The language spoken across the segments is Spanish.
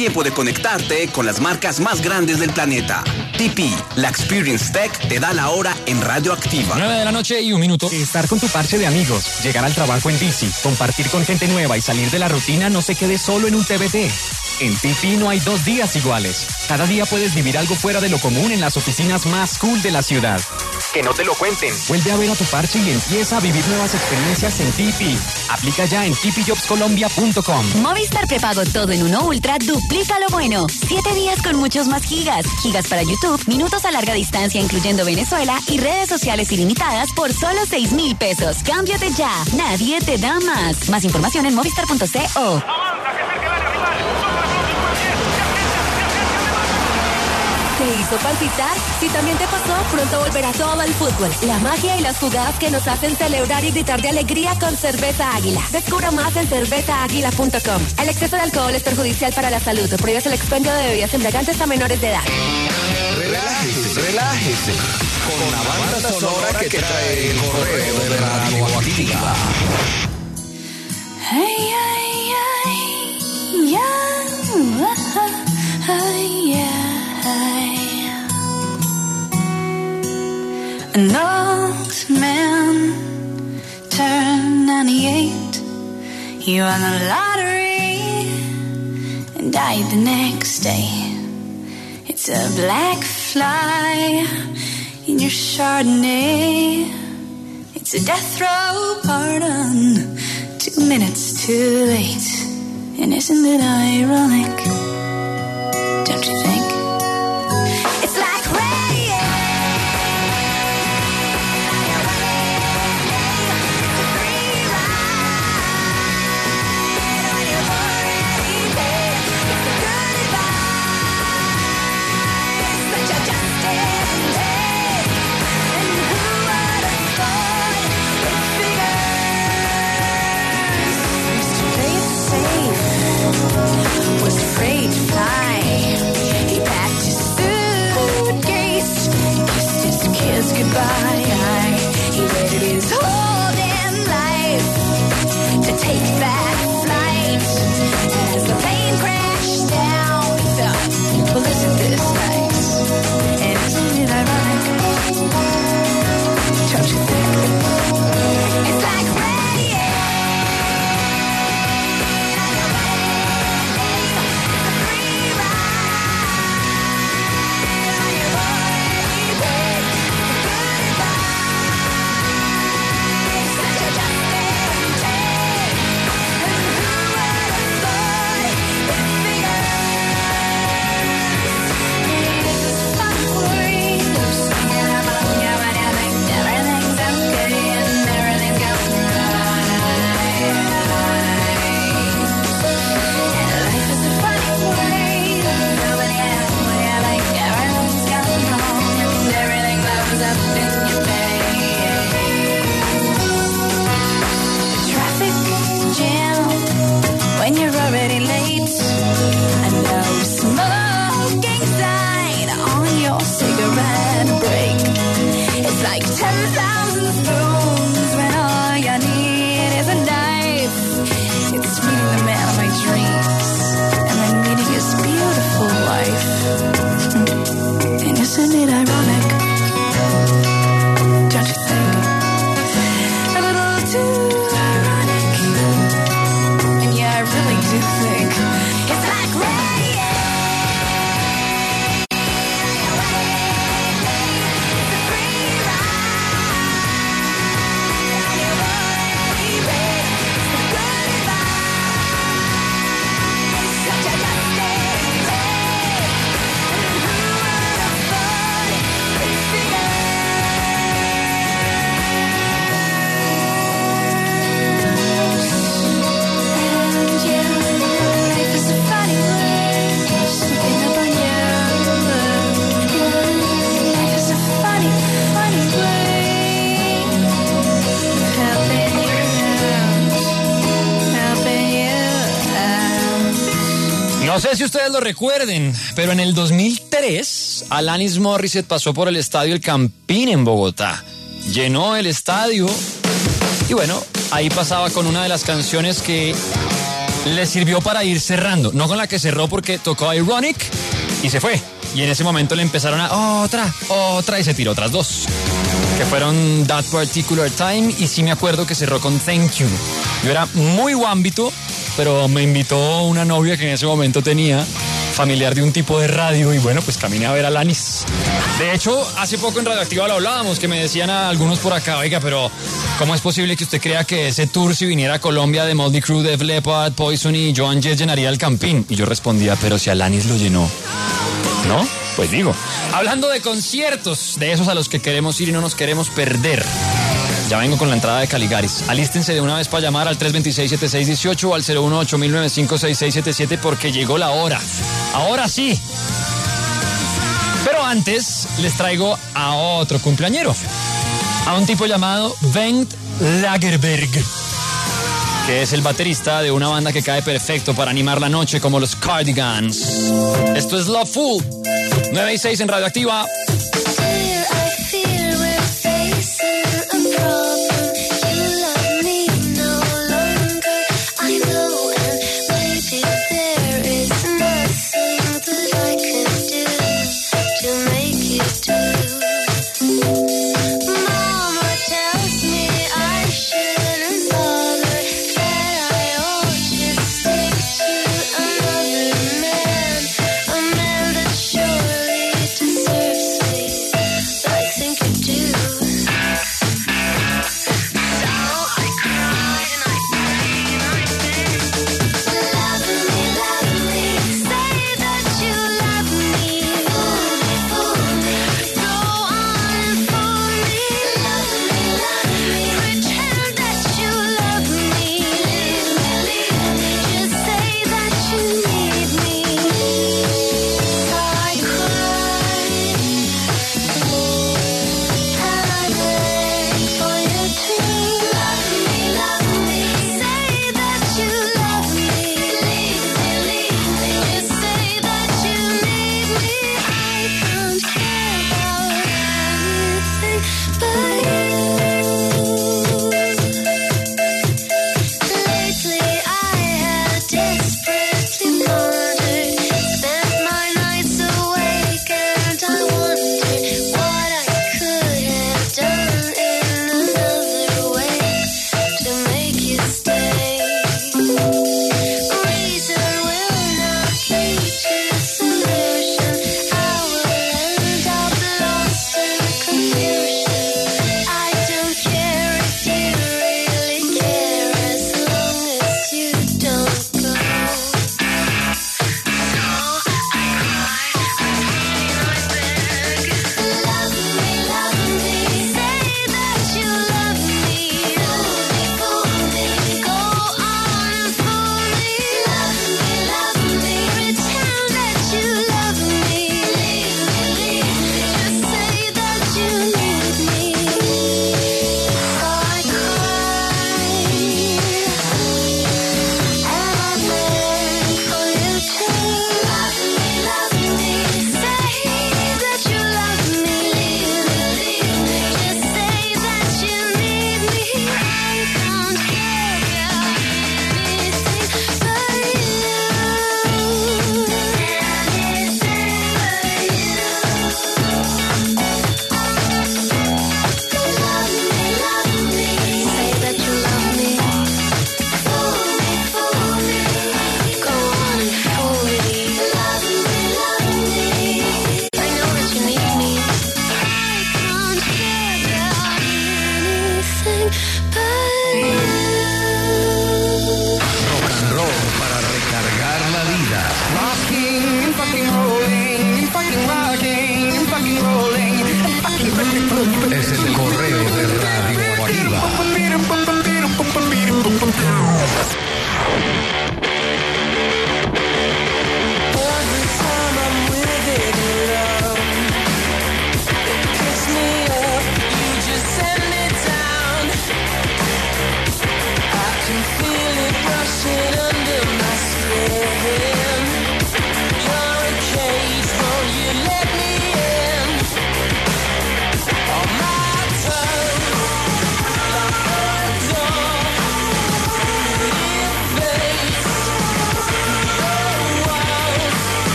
tiempo de conectarte con las marcas más grandes del planeta. TP, la Experience Tech, te da la hora en Radio Activa. 9:01 Estar con tu parche de amigos, llegar al trabajo en bici, compartir con gente nueva y salir de la rutina no se quede solo en un TBT. En TP no hay 2 días iguales. Cada día puedes vivir algo fuera de lo común en las oficinas más cool de la ciudad. Que no te lo cuenten. Vuelve a ver a tu parche y empieza a vivir nuevas experiencias en TP. Aplica ya en tpjobscolombia.com. Movistar prepago todo en uno Ultra duplica lo bueno. 7 días con muchos más gigas. Gigas para YouTube, minutos a larga distancia incluyendo Venezuela y redes sociales ilimitadas por solo 6,000 pesos. Cámbiate ya. Nadie te da más. Más información en movistar.co. ¿Te hizo palpitar? Si también te pasó, pronto volverá todo el fútbol. La magia y las jugadas que nos hacen celebrar y gritar de alegría con Cerveza Águila. Descubra más en cervezaaguila.com. El exceso de alcohol es perjudicial para la salud. Prohíbes el expendio de bebidas embriagantes a menores de edad. Relájese. Con la banda sonora que trae el correo de Radio Activa. Hey, ay, ay, yeah, ay, yeah. An old man turned 98. He won the lottery and died the next day. It's a black fly in your Chardonnay. It's a death row pardon, 2 minutes too late. And isn't it ironic? Don't you think? It's like rain. Was afraid to fly. He packed his suitcase, kissed his kids goodbye. He waited his whole damn life to take that flight. As the plane crashed down, he thought, well, isn't this nice? And isn't it ironic? Don't you think? It's like rain. Like 10,000 spoons when all you need is a knife. It's meeting the man of my dreams and then meeting his beautiful wife. And isn't it ironic? Don't you think? A little too ironic. And yeah, I really do think it's like rain. No sé si ustedes lo recuerden, pero en el 2003, Alanis Morissette pasó por el estadio El Campín en Bogotá. Llenó el estadio y bueno, ahí pasaba con una de las canciones que le sirvió para ir cerrando. No con la que cerró porque tocó Ironic y se fue. Y en ese momento le empezaron a otra y se tiró otras dos. Que fueron That Particular Time y sí me acuerdo que cerró con Thank You. Yo era muy guambito, pero me invitó una novia que en ese momento tenía, familiar de un tipo de radio, y bueno, pues caminé a ver a Alanis. De hecho, hace poco en Radioactiva lo hablábamos, que me decían a algunos por acá, oiga, pero ¿cómo es posible que usted crea que ese tour, si viniera a Colombia, de Motley Crue, Def Leppard, Poison y Joan Jett, llenaría el Campín? Y yo respondía, pero si Alanis lo llenó, ¿no? Pues digo, hablando de conciertos, de esos a los que queremos ir y no nos queremos perder. Ya vengo con la entrada de Caligaris. Alístense de una vez para llamar al 326-7618 o al 018-956-6677 porque llegó la hora. Ahora sí. Pero antes les traigo a otro cumpleañero. A un tipo llamado Bengt Lagerberg, que es el baterista de una banda que cae perfecto para animar la noche como los Cardigans. Esto es Loveful. 9 y 6 en Radioactiva. Deserves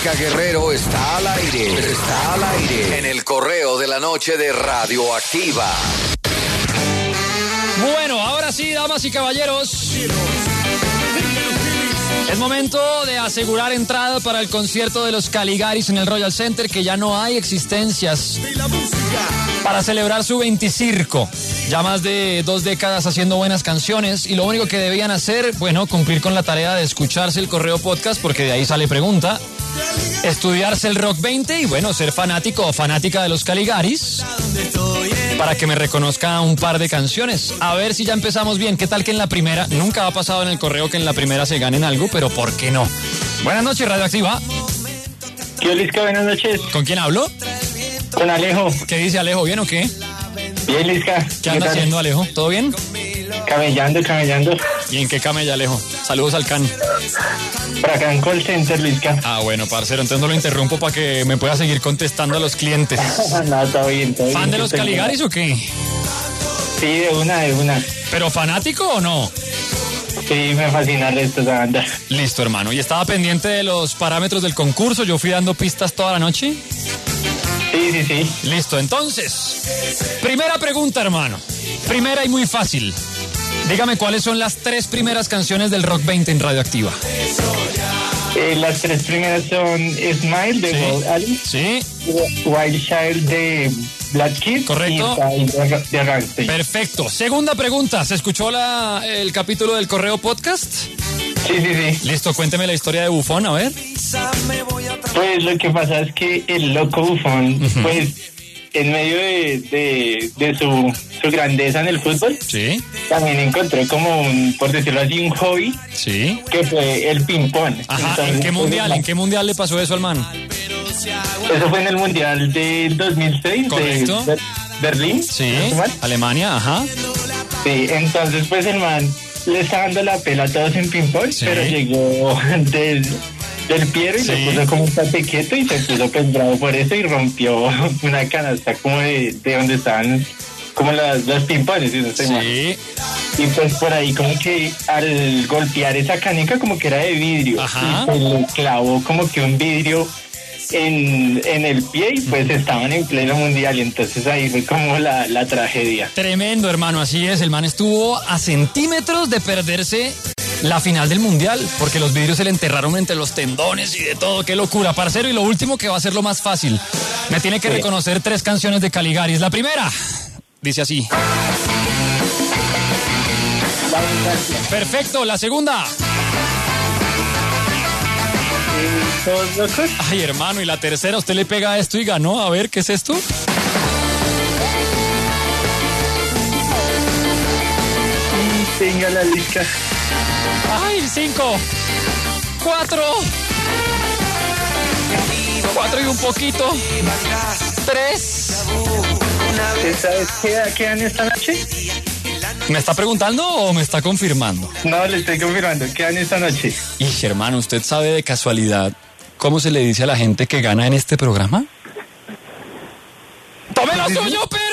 Jessica Guerrero está al aire. Está al aire en el Correo de la Noche de Radioactiva. Bueno, ahora sí, damas y caballeros. Es momento de asegurar entrada para el concierto de los Caligaris en el Royal Center, que ya no hay existencias, para celebrar su 25. Ya más de 2 décadas haciendo buenas canciones, y lo único que debían hacer, bueno, cumplir con la tarea de escucharse el Correo Podcast, porque de ahí sale pregunta, estudiarse el Rock 20 y, bueno, ser fanático o fanática de los Caligaris, para que me reconozca un par de canciones. A ver si ya empezamos bien. ¿Qué tal que en la primera? Nunca ha pasado en el Correo que en la primera se ganen algo, pero ¿por qué no? Buenas noches, Radioactiva. ¿Qué Lisca? Buenas noches. ¿Con quién hablo? Con Alejo. ¿Qué dice Alejo? ¿Bien o qué? Bien, Lisca. ¿Qué anda haciendo, Alejo? ¿Todo bien? Camellando. ¿Y en qué camella, Alejo? Saludos al can. Por acá en call center, Lisca. Ah, bueno, parcero, entonces no lo interrumpo para que me pueda seguir contestando a los clientes. No, todo bien. ¿Fan de los Caligaris o qué? Sí, de una. ¿Pero fanático o no? Sí, me fascina esta banda. Listo, hermano. ¿Y estaba pendiente de los parámetros del concurso? Yo fui dando pistas toda la noche. Sí. Listo, entonces, primera pregunta, hermano. Primera y muy fácil. Dígame cuáles son las 3 primeras canciones del Rock 20 en Radioactiva. Las 3 primeras son Smile de Bob Allen. Sí. Wild Child de Black Kid. Correcto. Y de Rammstein. Perfecto. Segunda pregunta. ¿Se escuchó el capítulo del Correo Podcast? Sí. Listo, cuénteme la historia de Bufón, a ver. Pues lo que pasa es que el loco Bufón, pues, en medio de su grandeza en el fútbol, sí, también encontró como por decirlo así, un hobby, sí, que fue el ping-pong. Ajá. Entonces, ¿En qué mundial le pasó eso al man? Eso fue en el mundial del 2006. Correcto. De Berlín. Sí, Alemania, ajá. Sí, entonces pues el man le está dando la pela a todos en ping-pong, sí, pero llegó del Piero y sí, se puso como un tate quieto y se puso pues bravo por eso y rompió una canasta como de donde estaban como los ping-pongs, si no estoy mal. Sí. Y pues por ahí como que al golpear esa canica como que era de vidrio. Ajá. Y pues le clavó como que un vidrio en el pie y pues estaban en pleno mundial y entonces ahí fue como la tragedia. Tremendo, hermano, así es. El man estuvo a centímetros de perderse la final del mundial, porque los vidrios se le enterraron entre los tendones y de todo. ¡Qué locura, parcero! Y lo último, que va a ser lo más fácil. Me tiene que reconocer 3 canciones de Caligaris. La primera dice así. Perfecto. La segunda. ¿Todos locos? Ay, hermano, y la tercera, usted le pega a esto y ganó. A ver, ¿qué es esto? Tenga la lista. Ay, 5, 4 y un poquito, 3. ¿Sabes qué dan esta noche? ¿Me está preguntando o me está confirmando? No, le estoy confirmando. ¿Qué dan esta noche? Y hermano, ¿usted sabe de casualidad cómo se le dice a la gente que gana en este programa? ¡Tome lo suyo, perro!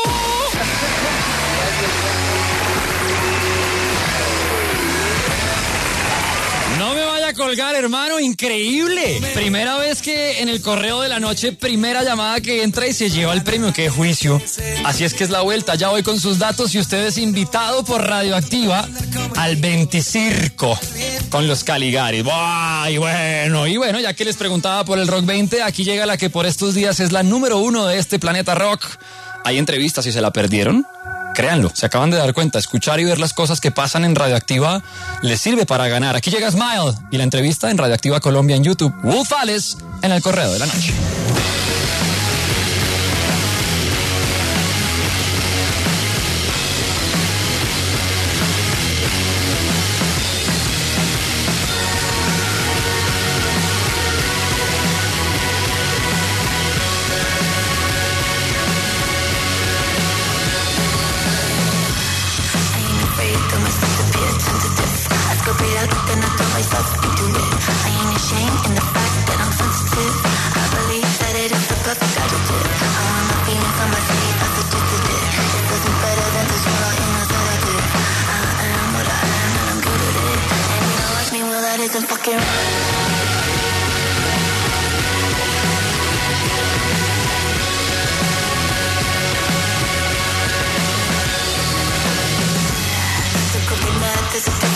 No me vaya a colgar, hermano, increíble. Primera vez que en el Correo de la Noche, primera llamada que entra y se lleva el premio. ¡Qué juicio! Así es que es la vuelta. Ya voy con sus datos y usted es invitado por Radioactiva al 25 con los Caligaris. Y bueno, ya que les preguntaba por el Rock 20, aquí llega la que por estos días es la número 1 de este planeta rock. Hay entrevistas, si se la perdieron, créanlo, se acaban de dar cuenta. Escuchar y ver las cosas que pasan en Radioactiva les sirve para ganar. Aquí llega Smile y la entrevista en Radioactiva Colombia en YouTube. Wolf Alice en el Correo de la Noche.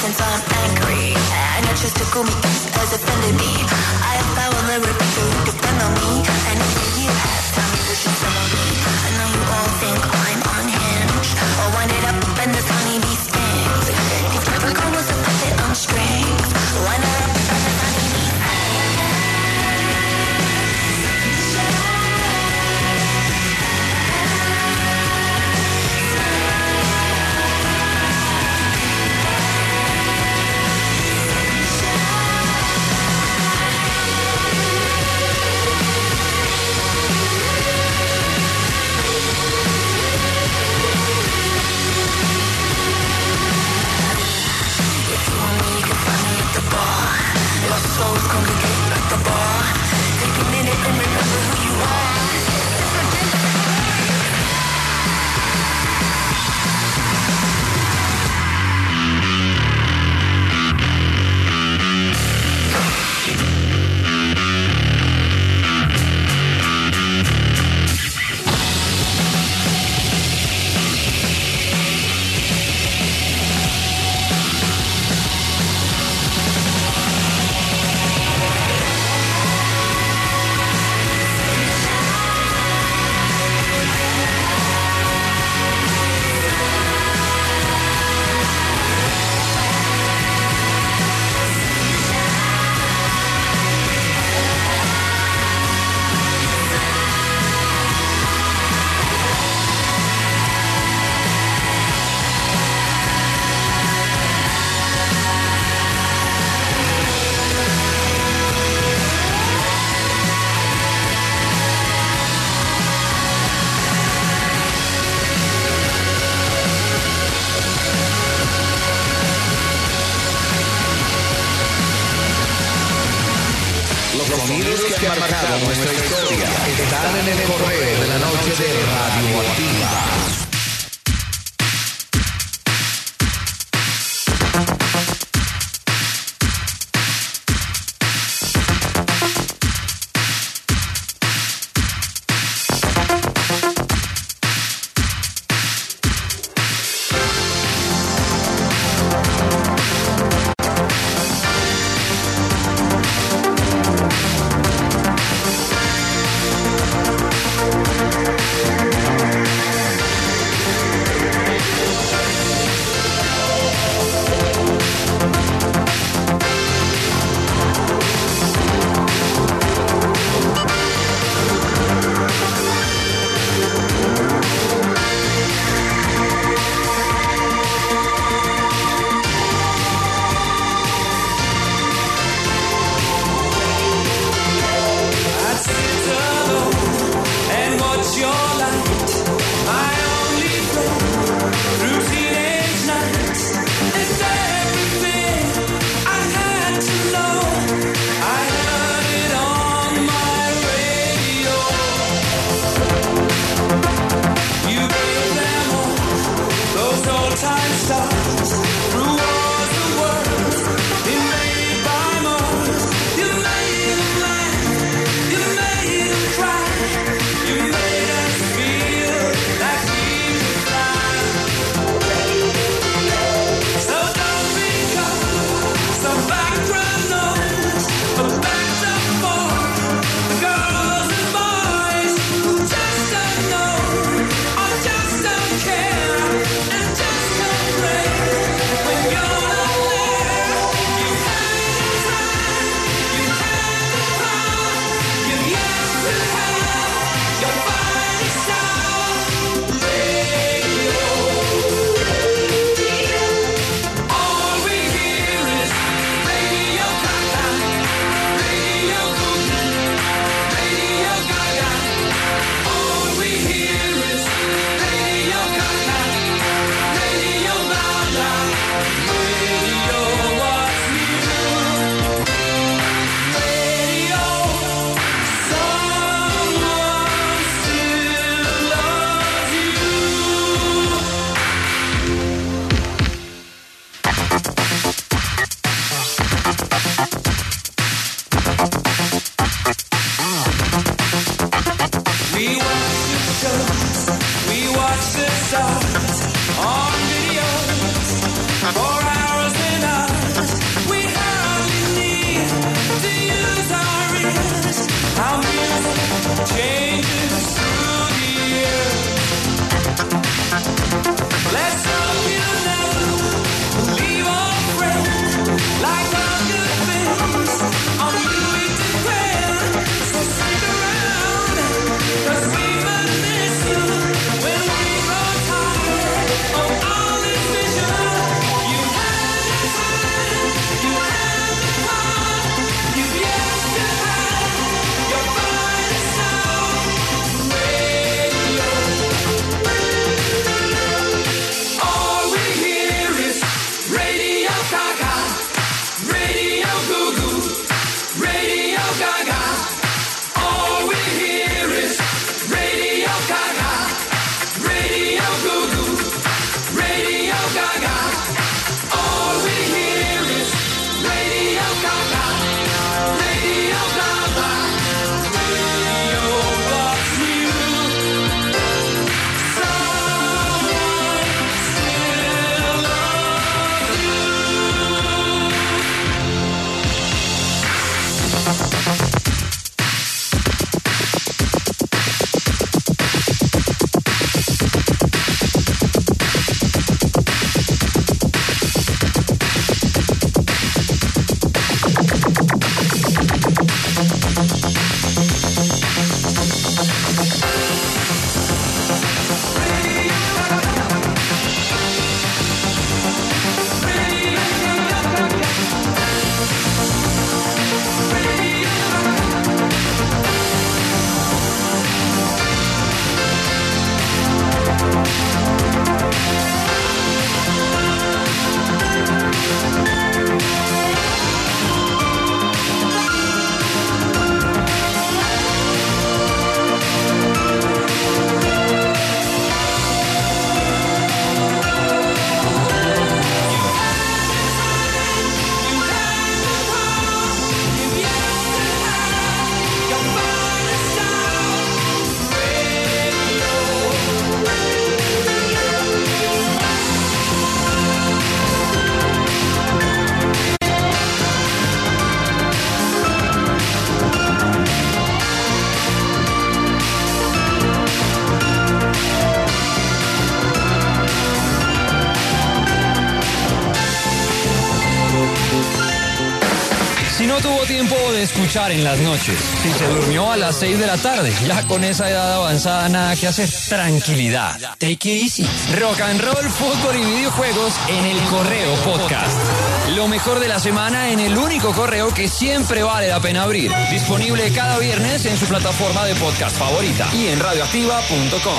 feeling so I'm angry. And you just to cool me has offended me. I have power, the people who depend on me. And if you have time, you should follow me. I know you all think I'm unhinged. I'll wind it up and this honeybee stings. If Capricorn was a puppet on strings, wind it up and this honeybee souls congregate at the bar. Take a minute and remember who you are. Sonidos que han marcado nuestra historia están en el correo de la noche de Radioactiva. no tuvo tiempo de escuchar en las noches, si se durmió a las 6 de la tarde, ya con esa edad avanzada nada que hacer. Tranquilidad. Take it easy. Rock and roll, fútbol y videojuegos en El Correo Podcast. Lo mejor de la semana en el único correo que siempre vale la pena abrir. Disponible cada viernes en su plataforma de podcast favorita y en radioactiva.com.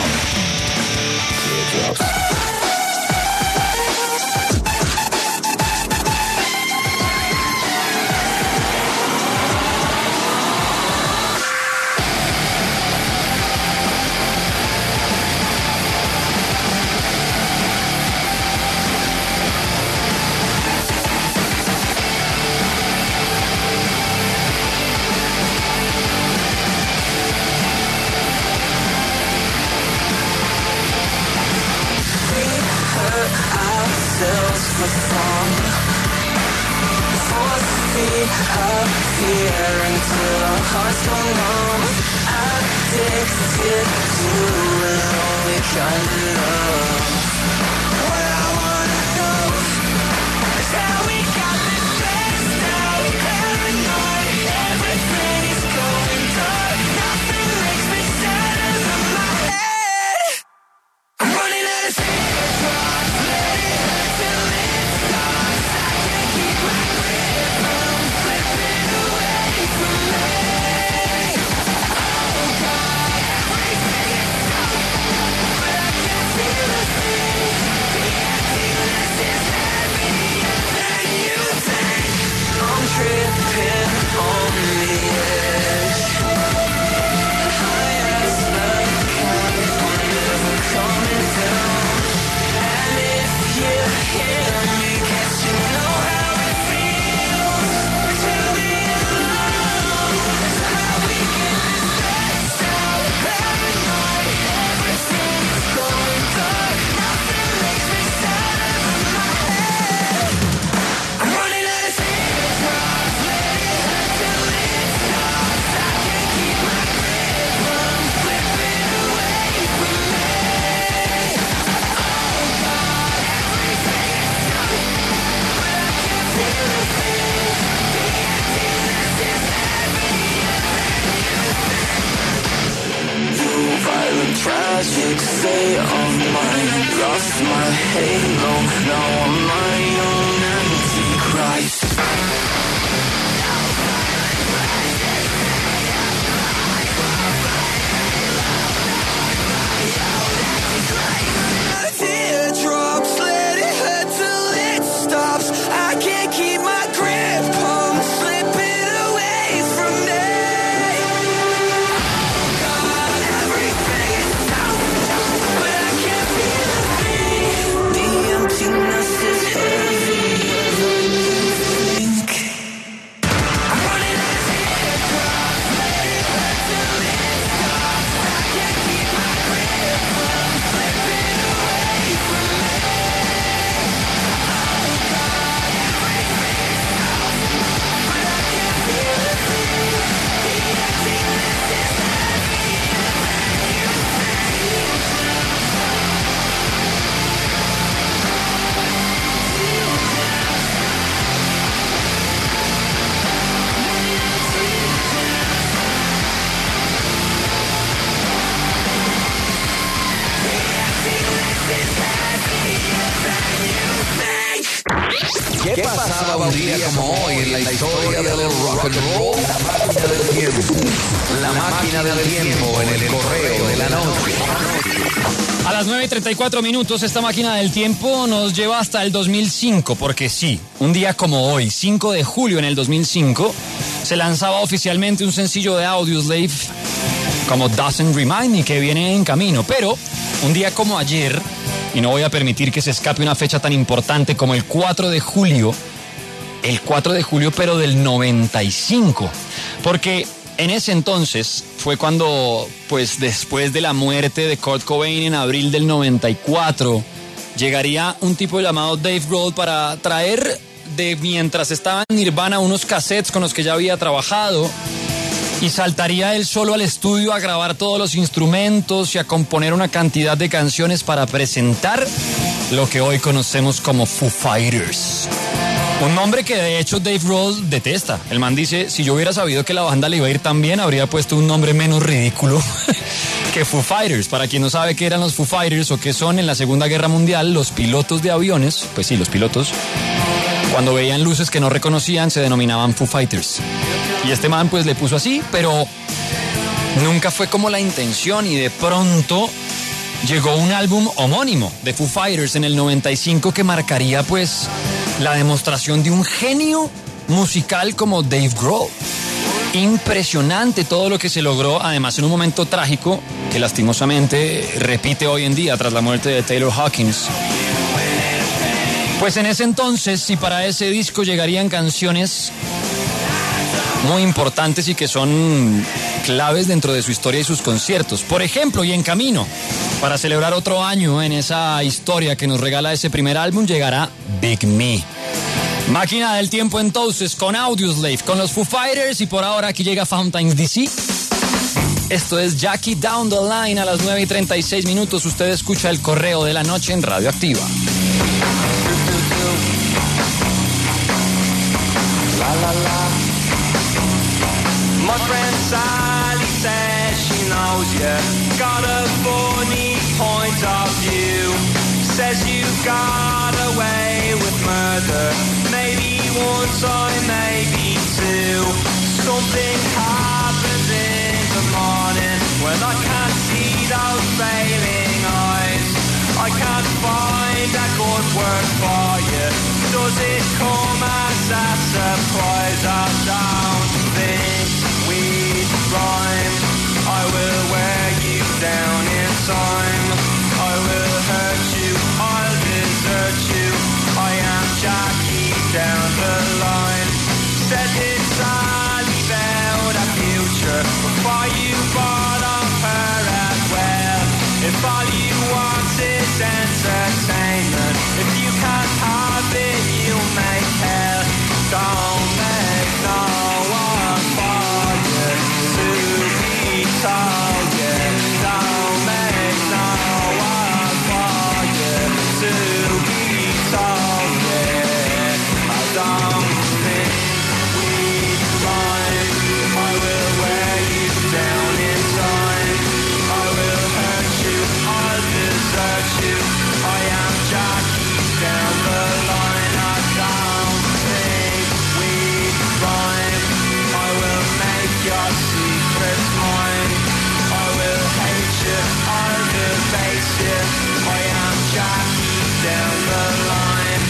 Tragic fate of mine, lost my halo, now I'm my own antichrist. Teardrops, let it hurt till it stops. I can't keep my grip, I'm slipping away from me. Emptiness is heavier than you think. I'm running out of teardrops, let it hurt till it stops. I can't keep my grip, I'm slipping away from me. Oh God, everything stops, but I can't feel a thing. The emptiness is heavier than you think. ¿Qué pasaba un día como hoy en la historia del rock and roll? La máquina del tiempo en el correo de la noche. A las 9:34 minutos, esta máquina del tiempo nos lleva hasta el 2005, porque sí, un día como hoy, 5 de julio en el 2005, se lanzaba oficialmente un sencillo de Audioslave como Doesn't Remind Me, que viene en camino, pero un día como ayer, y no voy a permitir que se escape una fecha tan importante como el 4 de julio, pero del 95, porque en ese entonces fue cuando, pues después de la muerte de Kurt Cobain en abril del 94, llegaría un tipo llamado Dave Grohl para traer de mientras estaba en Nirvana unos cassettes con los que ya había trabajado, y saltaría él solo al estudio a grabar todos los instrumentos y a componer una cantidad de canciones para presentar lo que hoy conocemos como Foo Fighters. Un nombre que de hecho Dave Grohl detesta. El man dice, si yo hubiera sabido que la banda le iba a ir tan bien, habría puesto un nombre menos ridículo que Foo Fighters. Para quien no sabe qué eran los Foo Fighters o qué son, en la Segunda Guerra Mundial, los pilotos de aviones, pues sí, los pilotos, cuando veían luces que no reconocían, se denominaban Foo Fighters. Y este man pues le puso así, pero nunca fue como la intención, y de pronto llegó un álbum homónimo de Foo Fighters en el 95 que marcaría pues la demostración de un genio musical como Dave Grohl. Impresionante todo lo que se logró, además en un momento trágico que lastimosamente repite hoy en día tras la muerte de Taylor Hawkins. Pues en ese entonces, y para ese disco llegarían canciones muy importantes y que son claves dentro de su historia y sus conciertos. Por ejemplo, y en camino, para celebrar otro año en esa historia que nos regala ese primer álbum, llegará Big Me. Máquina del tiempo entonces con Audioslave, con los Foo Fighters, y por ahora aquí llega Fountains DC. Esto es Jackie Down the Line a las 9:36. Usted escucha el Correo de la Noche en Radio Activa. La la la. My friend Sally says she knows you got a funny point of view. Says you got away with murder, maybe one time, maybe two. Something happens in the morning when I can't see those failing eyes. I can't find a good word for you. Does it come as a surprise? I don't think we'd rhyme. I will wear you down in time. I will hurt you, I'll desert you. I am Jackie down the line. Said it's all about a future before you bought off her as well. If all you want is entertainment, if you can't have it, you make hell. Don't make no one for you to be told you. Don't make no one for you to be told you. I don't think we'd rhyme. I will wear you down in time. I will hurt you, I'll desert you. I am Jackie down the line. I don't think we'd rhyme. I will make your secrets mine. I will hate you, I'll debase you. I am Jackie down the line.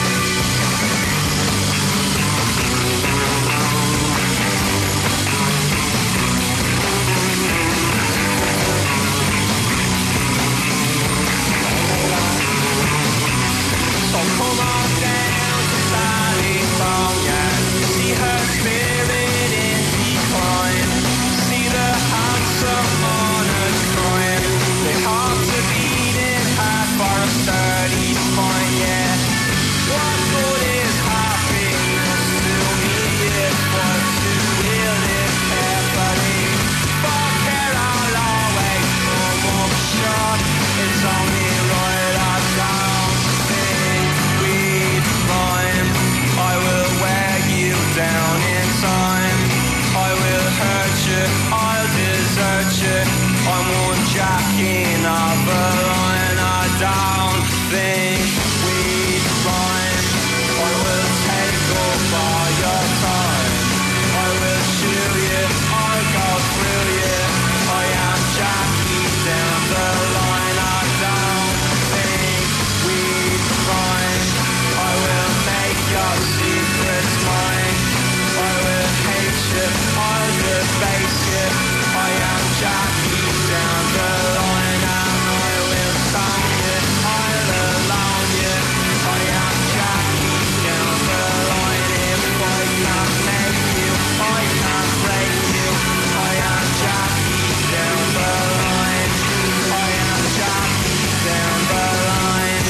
So come on down to California, see her spirit in decline, see the handsome mourners crying, they have to beat it hard for a sturdy spine, yeah. What good is happiness to me if but to wield it carefully? For care I'll always come up short, it's only right I don't think we'd rhyme. I will wear you down in time. I will hurt you, I'll desert you. I'm one jacking of a line. I don't think we'd rhyme. I will take up all your time. I will chew you, I'll go through you. I am Jackie down the line. I don't think we'd rhyme. I will make your secrets mine. I will hate you, I'll debase you. I am Jackie down the line. And I will sound you, I'll alone you. I am Jackie down the line. If I can't make you, I can't break you. I am Jackie down the line. I am Jackie down the line.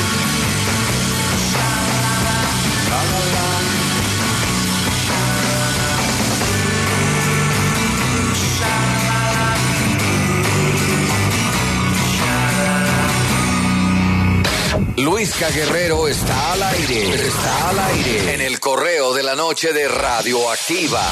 La la la. Luisca Guerrero está al aire. Está al aire. En el correo de la noche de Radioactiva.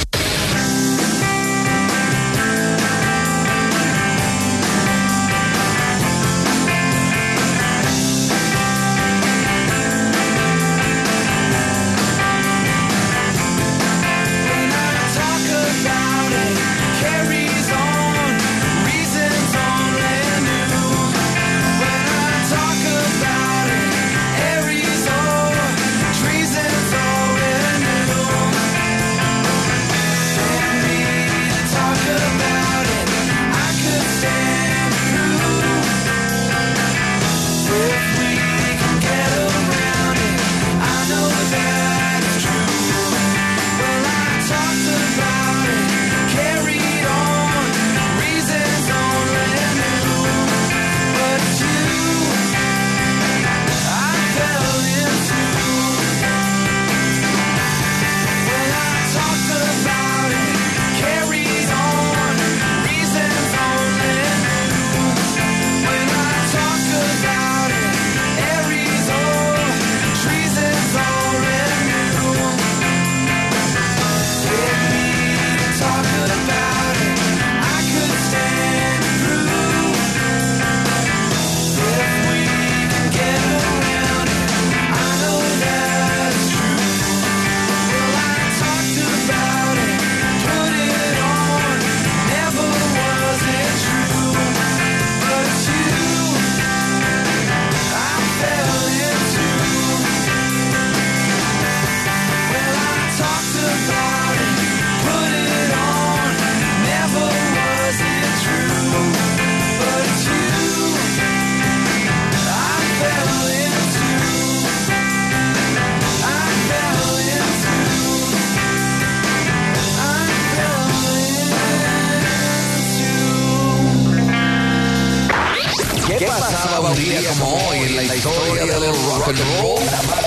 ¿Qué pasaba un día como hoy en la historia del rock and roll?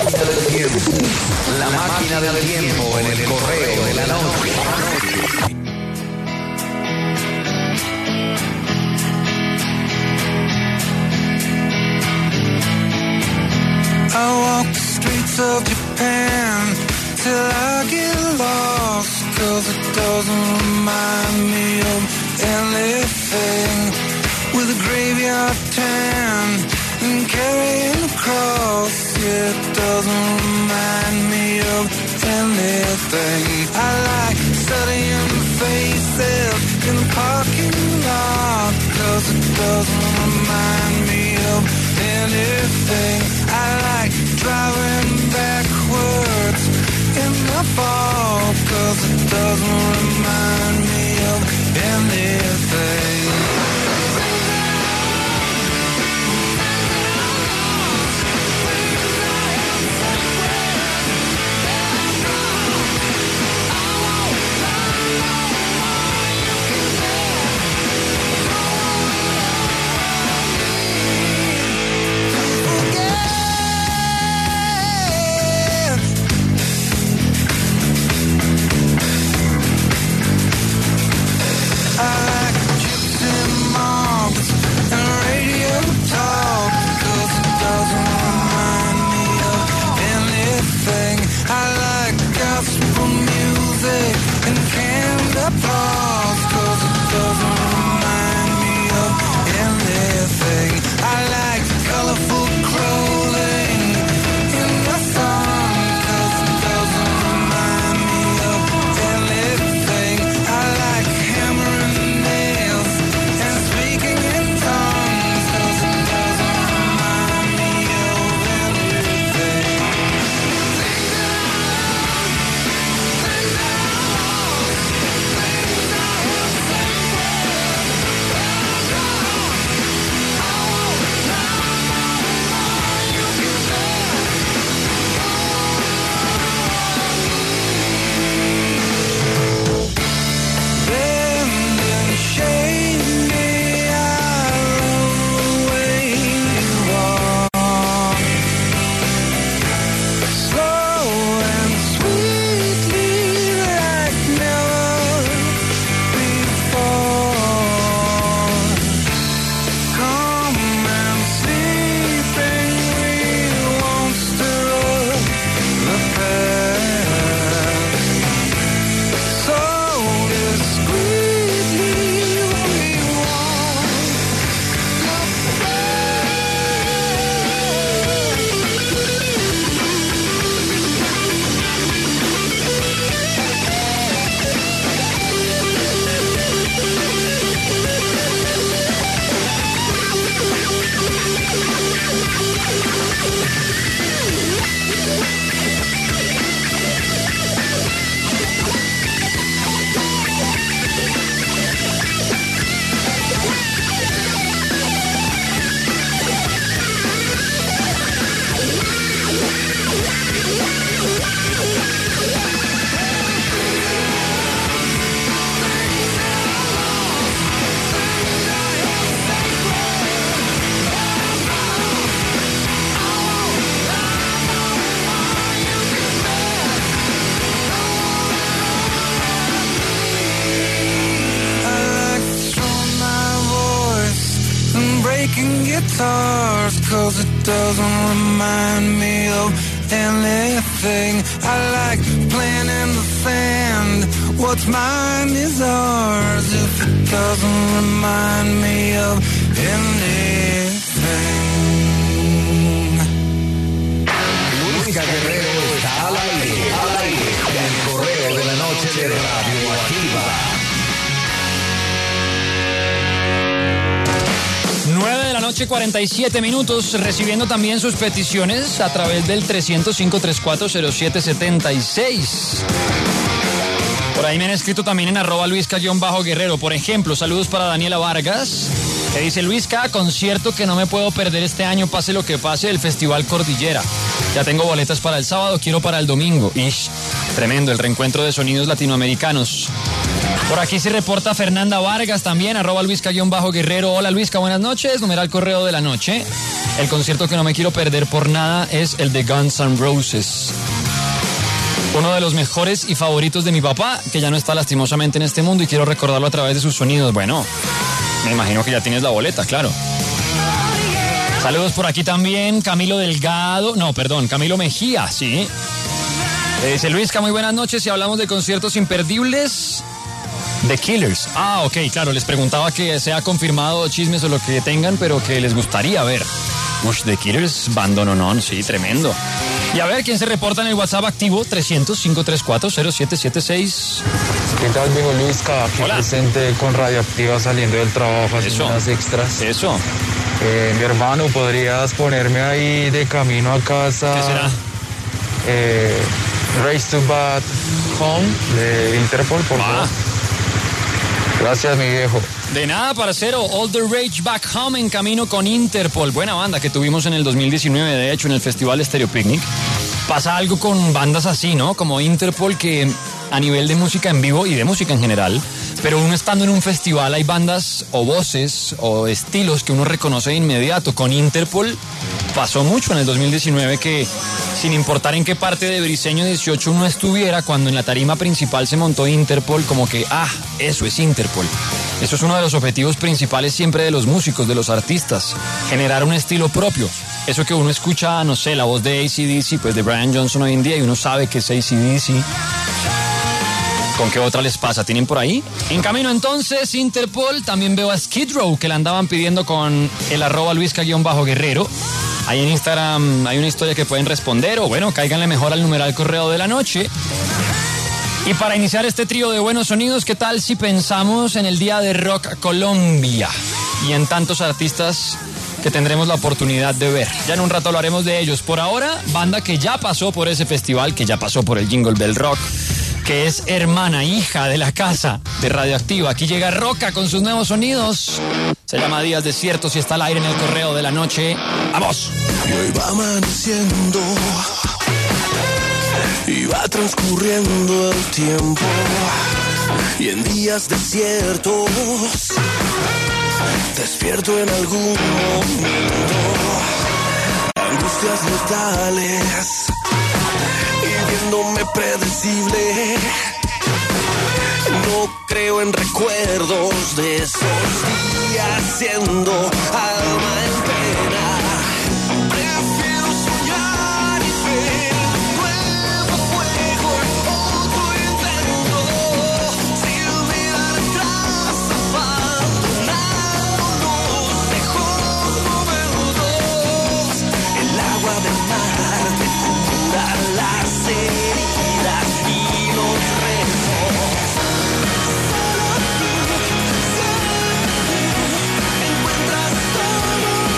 La máquina del tiempo en el correo de la noche. I walk the streets of Japan till I get lost, 'cause it doesn't remind me of anything. With a graveyard town and carrying a cross, it doesn't remind me of anything. I like studying faces in the parking lot, 'cause it doesn't remind me of anything. I like driving backwards in the fall, 'cause it doesn't remind me of anything. Guitars, 'cause it doesn't remind me of anything. I like playing in the sand. What's mine is ours. If it doesn't remind me of anything. Luis Guerrero está al aire. El correo de la noche de Radioactiva. 9 de la noche, 47 minutos, recibiendo también sus peticiones a través del 305-3407-76. Por ahí me han escrito también en @Luisca_Guerrero. Por ejemplo, saludos para Daniela Vargas, que dice: Luisca, concierto que no me puedo perder este año, pase lo que pase, el Festival Cordillera. Ya tengo boletas para el sábado, quiero para el domingo. Ish, tremendo, el reencuentro de sonidos latinoamericanos. Por aquí se reporta Fernanda Vargas también, @Luisca_Guerrero. Hola Luisca, buenas noches, numeral correo de la noche. El concierto que no me quiero perder por nada es el de Guns N' Roses. Uno de los mejores y favoritos de mi papá, que ya no está lastimosamente en este mundo y quiero recordarlo a través de sus sonidos. Bueno, me imagino que ya tienes la boleta, claro. Saludos por aquí también, Camilo Mejía, sí. Dice: Luisca, muy buenas noches, y hablamos de conciertos imperdibles. The Killers. Ah, ok, claro, les preguntaba que sea confirmado chismes o lo que tengan, pero que les gustaría ver. Ush, The Killers, bandononón, sí, tremendo. Y a ver, ¿quién se reporta en el WhatsApp activo? 300-534-0776. ¿Qué tal, viejo Luisca? Aquí presente con Radioactiva saliendo del trabajo, haciendo unas extras. Eso. Mi hermano, ¿podrías ponerme ahí de camino a casa? ¿Qué será? Race to Bad Home de Interpol, por favor. Gracias, mi viejo. De nada, parcero. All the Rage Back Home en camino con Interpol. Buena banda que tuvimos en el 2019, de hecho, en el Festival Stereo Picnic. Pasa algo con bandas así, ¿no? Como Interpol, que a nivel de música en vivo y de música en general, pero uno estando en un festival hay bandas o voces o estilos que uno reconoce de inmediato. Con Interpol pasó mucho en el 2019 que, sin importar en qué parte de Briseño 18 uno estuviera, cuando en la tarima principal se montó Interpol, como que, eso es Interpol. Eso es uno de los objetivos principales siempre de los músicos, de los artistas, generar un estilo propio. Eso que uno escucha, no sé, la voz de AC/DC, pues de Brian Johnson hoy en día, y uno sabe que es AC/DC. ¿Con qué otra les pasa? ¿Tienen por ahí? En camino entonces, Interpol. También veo a Skid Row, que la andaban pidiendo con el @Luisca_Guerrero. Ahí en Instagram hay una historia que pueden responder, o bueno, cáiganle mejor al numeral correo de la noche. Y para iniciar este trío de buenos sonidos, ¿qué tal si pensamos en el Día de Rock Colombia? Y en tantos artistas que tendremos la oportunidad de ver. Ya en un rato hablaremos de ellos. Por ahora, banda que ya pasó por ese festival, que ya pasó por el Jingle Bell Rock, que es hermana, hija de la casa de Radioactiva. Aquí llega Roca con sus nuevos sonidos. Se llama Días Desiertos y está al aire en el correo de la noche. ¡Vamos! Y hoy va amaneciendo y va transcurriendo el tiempo, y en días desiertos despierto en algún momento, angustias letales y viéndome predecible. No creo en recuerdos de esos días siendo alma en pena. Prefiero soñar y ver nuevo fuego, otro intento, sin mirar atrás, abandonándonos mejor momentos. El agua del mar te cura las heridas y los rezos. Solo tú, siempre encuentras todo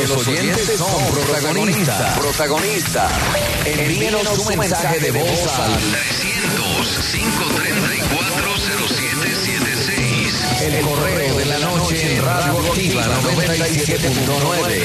los oyentes son protagonistas. Envíenos su mensaje de voz al 300-534-0776. El correo de la noche en Radioactiva 97.9.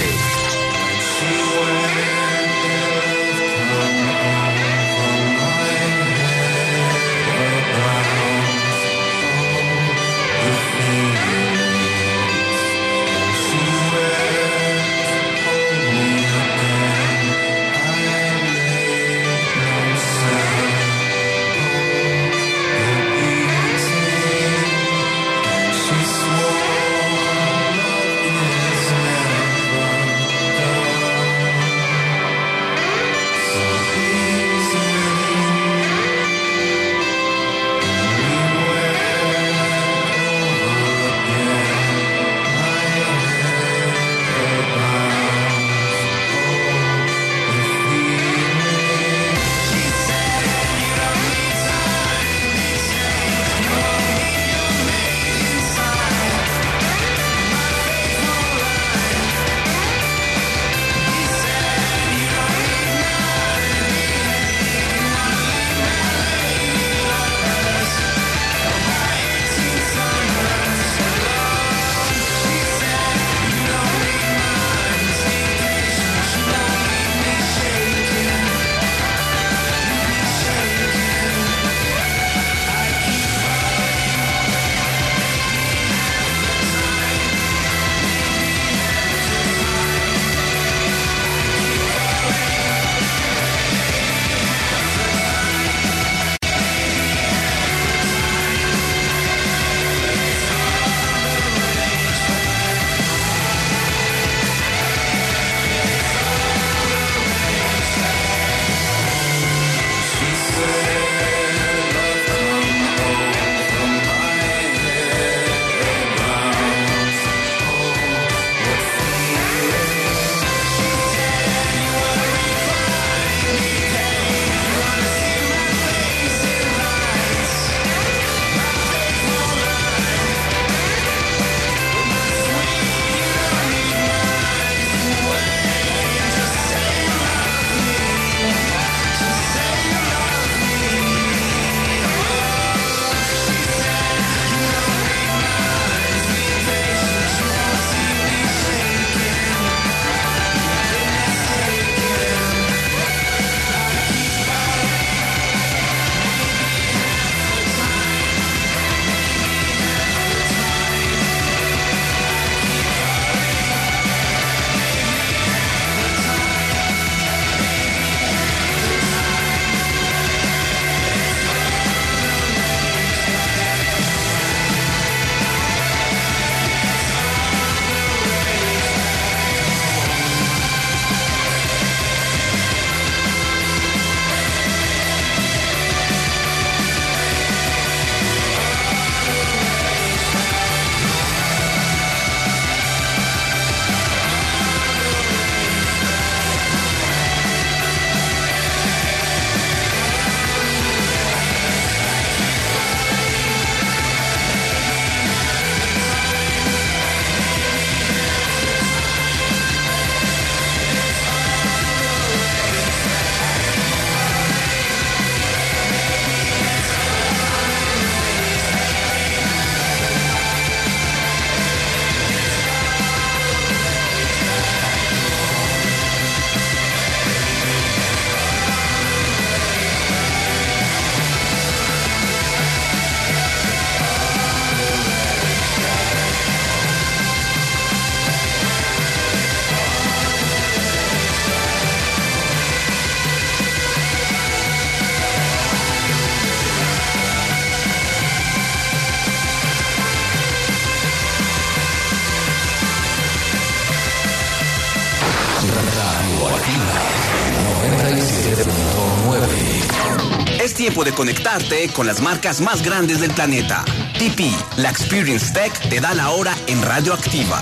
Es tiempo de conectarte con las marcas más grandes del planeta. TP, la Experience Tech, te da la hora en Radioactiva.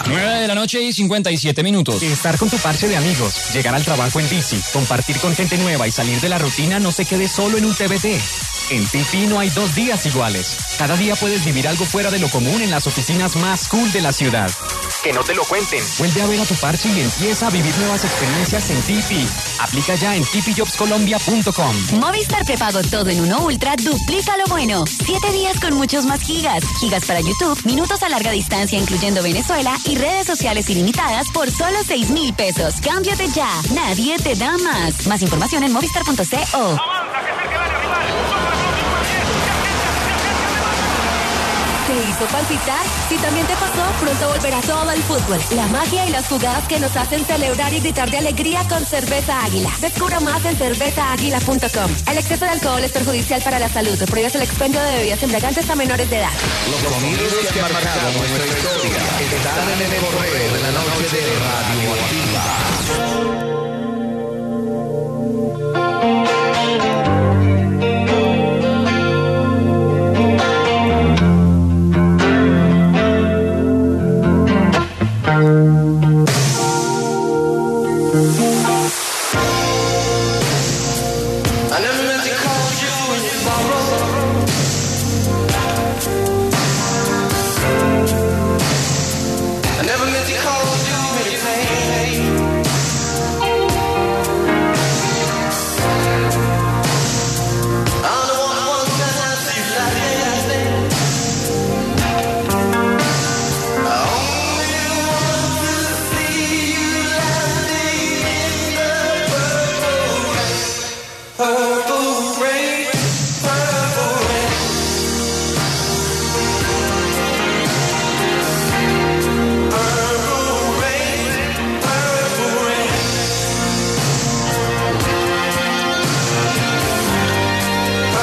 9:57 a.m. Estar con tu parche de amigos, llegar al trabajo en bici, compartir con gente nueva y salir de la rutina no se quede solo en un TBT. En TP no hay 2 días iguales. Cada día puedes vivir algo fuera de lo común en las oficinas más cool de la ciudad. Que no te lo cuenten. Vuelve a ver a tu parche y empieza a vivir nuevas experiencias en Tipi. Aplica ya en tipijobscolombia.com. Movistar prepago todo en uno Ultra duplica lo bueno. 7 días con muchos más gigas. Gigas para YouTube, minutos a larga distancia incluyendo Venezuela y redes sociales ilimitadas por solo 6,000 pesos. Cámbiate ya. Nadie te da más. Más información en movistar.co. ¿Te hizo palpitar? Si también te pasó, pronto volverá todo el fútbol. La magia y las jugadas que nos hacen celebrar y gritar de alegría con Cerveza Águila. Descubra más en cervezaaguila.com. El exceso de alcohol es perjudicial para la salud. Prohíbe el expendio de bebidas embriagantes a menores de edad. Los sonidos que han marcado nuestra historia están en el correo de la noche de Radio Activa.